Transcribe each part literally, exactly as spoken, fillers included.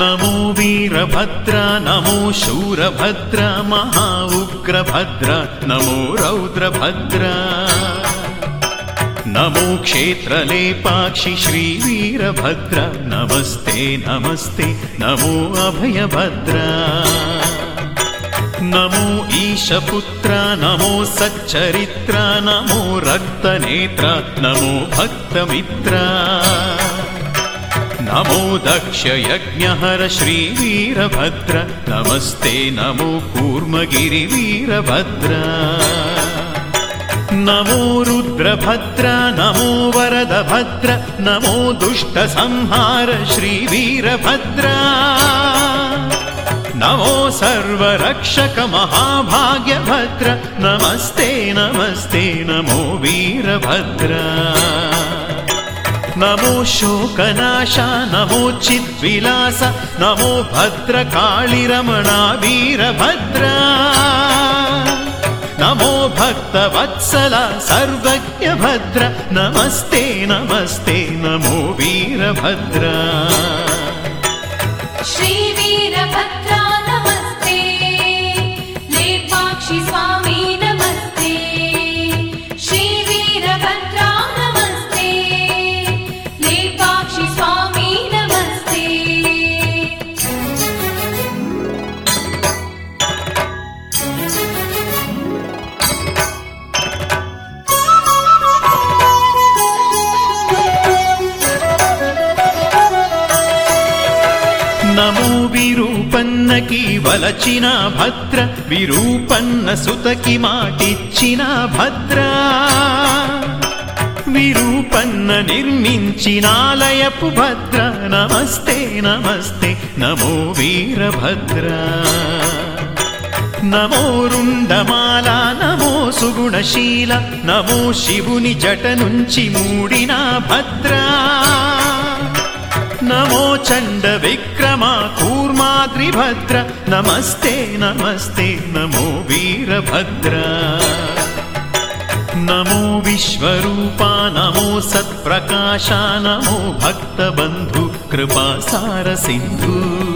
नमो वीरभद्र नमो शूरभद्र महा उग्रभद्र नमो रौद्रभद्र नमो क्षेत्रलेपाक्षि श्रीवीरभद्र नमस्ते नमस्ते नमो अभयभद्र नमो ईशपुत्र नमो सच्चरित्र नमो रक्तनेत्र नमो भक्तमित्र नमो दक्षयज्ञहर श्रीवीरभद्र नमस्ते नमो कूर्मगिरिवीरभद्र नमो रुद्रभद्र नमो वरदभद्र नमो दुष्टसंहार श्रीवीरभद्र नमो सर्वरक्षक महाभाग्यभद्र नमस्ते नमस्ते नमो वीरभद्र नमो शोकनाश नमो चिद्विलास नमो भद्रकाळिरमणा वीरभद्र नमो भक्तवत्सल सर्वज्ञभद्र नमस्ते नमस्ते नमो वीरभद्र श्रीवीरभद्र नमस्ते लेपाक्षि स्वामी नमस्ते श्रीवीरभद्र नमस्ते लेपाक्षि स्वामी नमस्ते नमो विरूपन्न की वलचिना भद्र विरूपन्न सुत की माटिच्चिना भद्र विरूपन्न निर्मिंचिनालयपु भद्र नमस्ते नमस्ते नमो वीरभद्र नमो रुंडमाला नमो सुगुणशील नमो शिवुनि जट नुंचि मूडिना भद्र नमो चंड विक्रमा कूर्माद्रिभद्र नमस्ते नमस्ते नमो वीरभद्र नमो विश्वरूपा नमो सत्प्रकाश नमो भक्तबंधु कृपासार सिंधु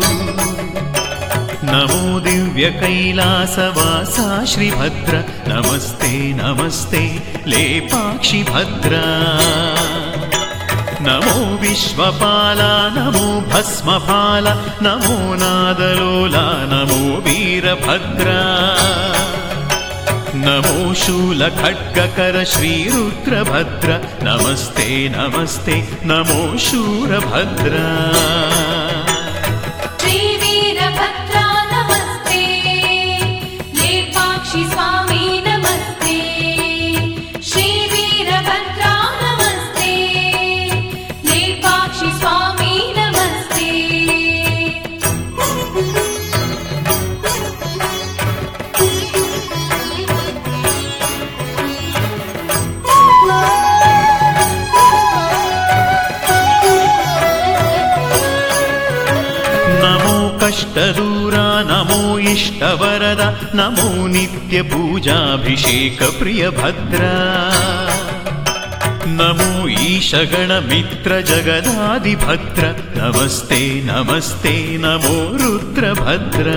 नमो दिव्य कैलासवासा श्रीभद्र नमस्ते नमस्ते लेपाक्षि भद्र नमो विश्वपाला नमो भस्मपाला नमो नादलोला नमो वीरभद्र नमो शूलखड्गकर श्रीरुद्रभद्र नमस्ते नमस्ते नमो शूरभद्र श्रीवीरभद्र नमस्ते लेपाक्षि स्वामी नमस्ते श्रीवीरभद्र नमस्ते लेपाक्षि स्वामी नमस्ते नमो कष्टदूरा नमो इष्टवरद नमो नित्यपूजाभिषेक प्रियभद्र नमो ईशगणमित्र जगदादिभद्र नमस्ते नमस्ते नमो रुद्रभद्र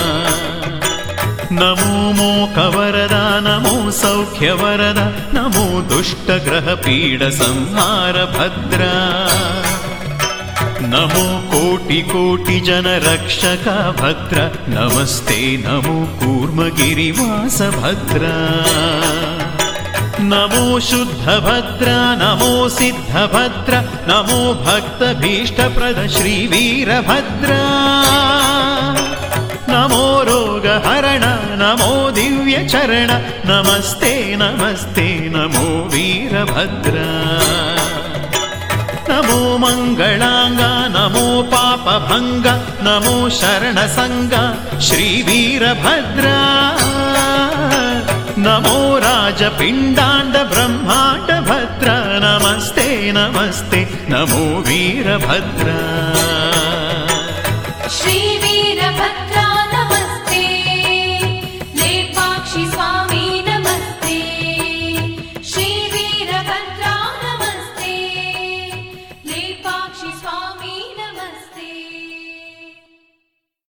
नमो मोकवरद नमो सौख्यवरद नमो दुष्टग्रहपीडसंहार भद्र नमो कोटि कोटि जन रक्षक भद्र नमस्ते नमो कूर्मगिरिवास भद्र नमो शुद्धभद्र नमो सिद्धभद्र नमो भक्तभीष्टप्रद श्रीवीरभद्र नमो रोगहरण नमो दिव्यचरण नमस्ते नमस्ते नमो वीरभद्र नमो मंगलांग नमो पापभंग नमो शरणसंग श्रीवीरभद्र नमो राजपिंडांड ब्रह्मांड भद्र नमस्ते नमस्ते नमो वीरभद्र श्रीवीरभद्र